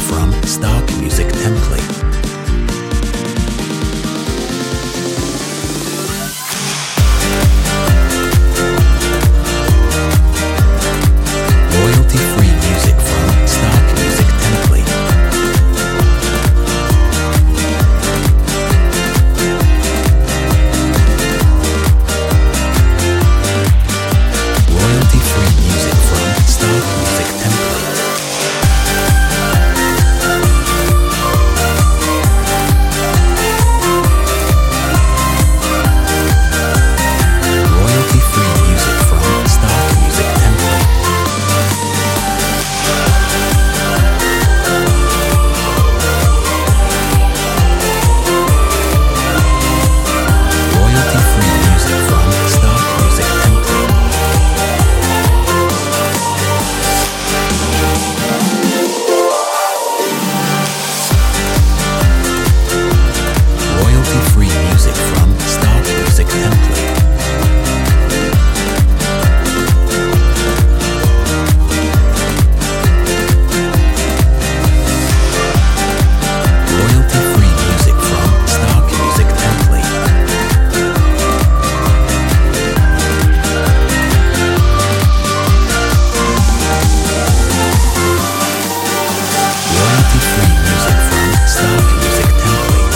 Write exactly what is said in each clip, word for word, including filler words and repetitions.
from stock music template. Royalty-free music from stock music template. Royalty-free music from stock music template. Royalty-free music from stock music template. Royalty-free music from stock music template. Royalty-free music from stock music template. Royalty-free music from stock music template. Royalty-free music from stock music template.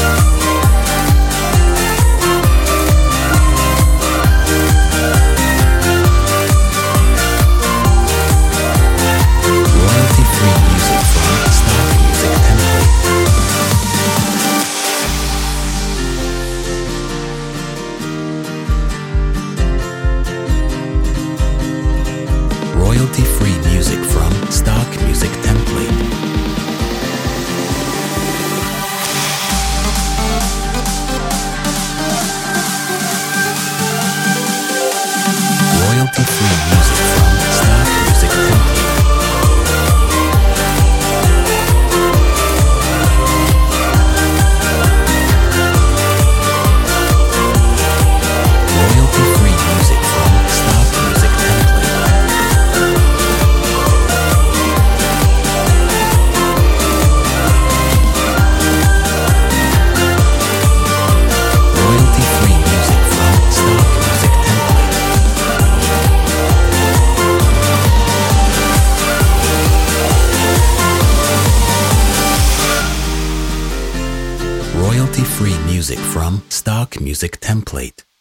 Royalty-free music from stock music template. Royalty-free music from stock music template. Royalty-free music from stock music template. Royalty-free music from stock music template. Royalty-free music from stock music template. Royalty-free music from stock music template.